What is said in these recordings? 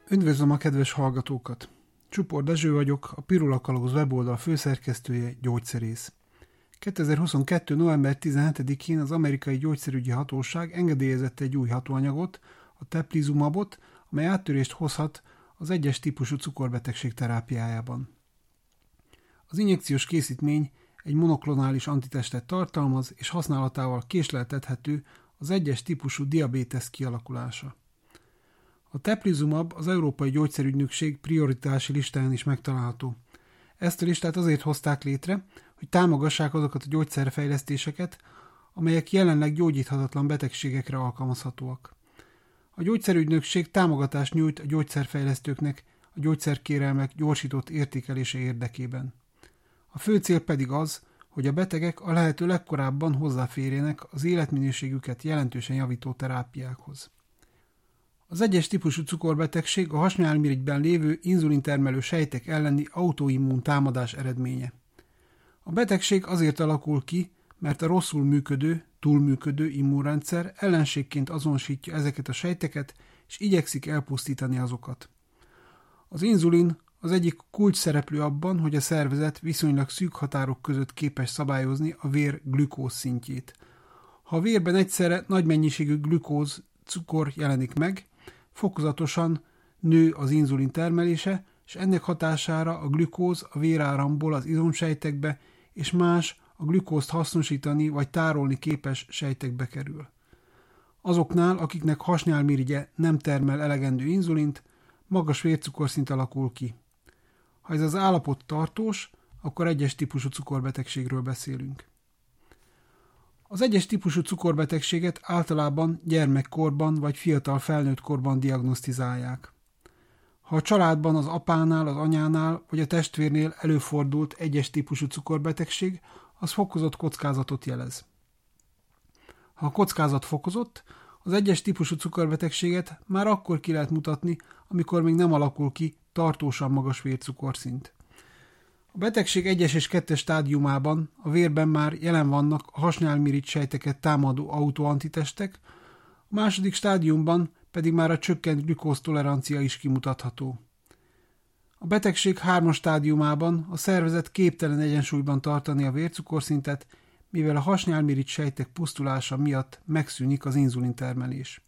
Üdvözlöm a kedves hallgatókat! Csupor Dezső vagyok, a Pirula Kalóz weboldal főszerkesztője, gyógyszerész. 2022. november 17-én az amerikai gyógyszerügyi hatóság engedélyezett egy új hatóanyagot, a teplizumabot, amely áttörést hozhat az egyes típusú cukorbetegség terápiájában. Az injekciós készítmény egy monoklonális antitestet tartalmaz, és használatával késleltethető az egyes típusú diabétesz kialakulása. A teplizumab az Európai Gyógyszerügynökség prioritási listáján is megtalálható. Ezt a listát azért hozták létre, hogy támogassák azokat a gyógyszerfejlesztéseket, amelyek jelenleg gyógyíthatatlan betegségekre alkalmazhatóak. A gyógyszerügynökség támogatást nyújt a gyógyszerfejlesztőknek a gyógyszerkérelmek gyorsított értékelése érdekében. A fő cél pedig az, hogy a betegek a lehető legkorábban hozzáférjenek az életminőségüket jelentősen javító terápiákhoz. Az egyes típusú cukorbetegség a hasnyálmirigyben lévő inzulintermelő sejtek elleni autoimmun támadás eredménye. A betegség azért alakul ki, mert a rosszul működő, túlműködő immunrendszer ellenségként azonosítja ezeket a sejteket, és igyekszik elpusztítani azokat. Az inzulin az egyik kulcs szereplő abban, hogy a szervezet viszonylag szűk határok között képes szabályozni a vér glükóz szintjét. Ha a vérben egyszerre nagy mennyiségű glükóz cukor jelenik meg, fokozatosan nő az inzulin termelése, és ennek hatására a glükóz a véráramból az izomsejtekbe és más a glükózt hasznosítani vagy tárolni képes sejtekbe kerül. Azoknál, akiknek hasnyálmirigye nem termel elegendő inzulint, magas vércukorszint alakul ki. Ha ez az állapot tartós, akkor egyes típusú cukorbetegségről beszélünk. Az egyes típusú cukorbetegséget általában gyermekkorban vagy fiatal felnőtt korban diagnosztizálják. Ha a családban az apánál, az anyánál vagy a testvérnél előfordult egyes típusú cukorbetegség, az fokozott kockázatot jelez. Ha a kockázat fokozott, az egyes típusú cukorbetegséget már akkor ki lehet mutatni, amikor még nem alakul ki tartósan magas vércukorszint. A betegség 1-es és 2-es stádiumában a vérben már jelen vannak a hasnyálmirigy sejteket támadó autoantitestek, a második stádiumban pedig már a csökkent glükóztolerancia is kimutatható. A betegség 3-as stádiumában a szervezet képtelen egyensúlyban tartani a vércukorszintet, mivel a hasnyálmirigy sejtek pusztulása miatt megszűnik az inzulintermelés.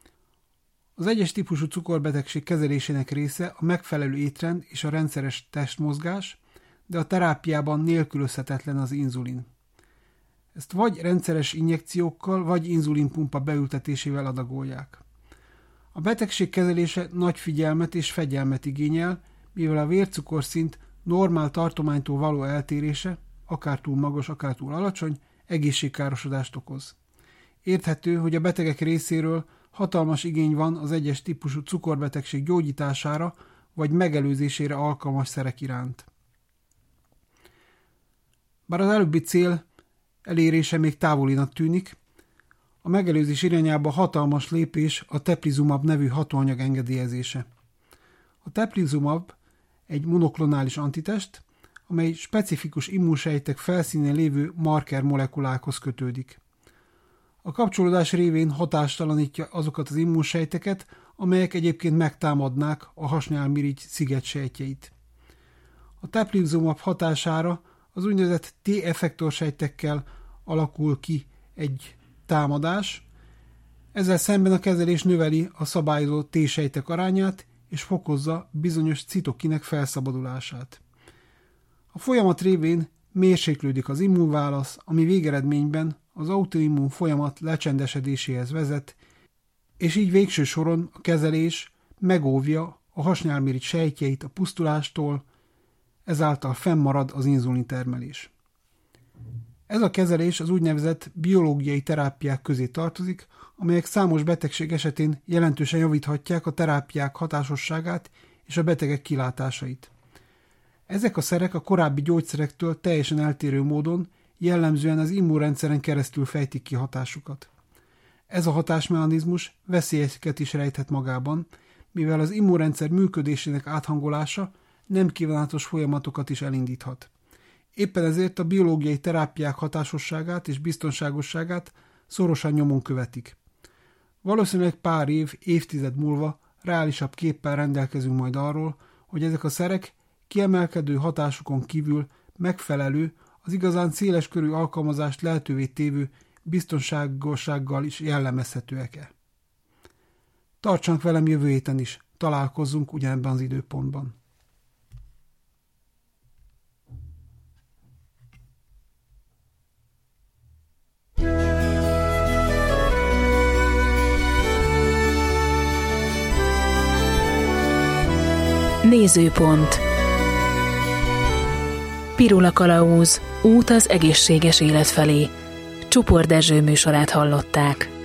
Az egyes típusú cukorbetegség kezelésének része a megfelelő étrend és a rendszeres testmozgás, de a terápiában nélkülözhetetlen az inzulin. Ezt vagy rendszeres injekciókkal, vagy inzulinpumpa beültetésével adagolják. A betegség kezelése nagy figyelmet és fegyelmet igényel, mivel a vércukorszint normál tartománytól való eltérése, akár túl magas, akár túl alacsony, egészségkárosodást okoz. Érthető, hogy a betegek részéről hatalmas igény van az egyes típusú cukorbetegség gyógyítására vagy megelőzésére alkalmas szerek iránt. Bár az előbbi cél elérése még távolinak tűnik, a megelőzés irányába hatalmas lépés a teplizumab nevű hatóanyag engedélyezése. A teplizumab egy monoklonális antitest, amely specifikus immunsejtek felszínén lévő marker molekulákhoz kötődik. A kapcsolódás révén hatástalanítja azokat az immunsejteket, amelyek egyébként megtámadnák a hasnyálmirigy szigetsejtjeit. A teplizumab hatására az úgynevezett T-effektor sejtekkel alakul ki egy támadás, ezzel szemben a kezelés növeli a szabályozó T-sejtek arányát és fokozza bizonyos citokinek felszabadulását. A folyamat révén mérséklődik az immunválasz, ami végeredményben az autoimmun folyamat lecsendesedéséhez vezet, és így végső soron a kezelés megóvja a hasnyálmirigy sejtjeit a pusztulástól, ezáltal fennmarad az inzulintermelés. Ez a kezelés az úgynevezett biológiai terápiák közé tartozik, amelyek számos betegség esetén jelentősen javíthatják a terápiák hatásosságát és a betegek kilátásait. Ezek a szerek a korábbi gyógyszerektől teljesen eltérő módon jellemzően az immunrendszeren keresztül fejtik ki hatásukat. Ez a hatásmechanizmus veszélyeket is rejthet magában, mivel az immunrendszer működésének áthangolása nem kívánatos folyamatokat is elindíthat. Éppen ezért a biológiai terápiák hatásosságát és biztonságosságát szorosan nyomon követik. Valószínűleg pár év, évtized múlva reálisabb képpel rendelkezünk majd arról, hogy ezek a szerek kiemelkedő hatásukon kívül megfelelő, az igazán széleskörű alkalmazást lehetővé tévő biztonságossággal is jellemezhetőek-e. Tartsanak velem jövő héten is, találkozzunk ugyanebben az időpontban. Nézőpont. Pirula Kalauz, út az egészséges élet felé. Csupor Dezső műsorát hallották.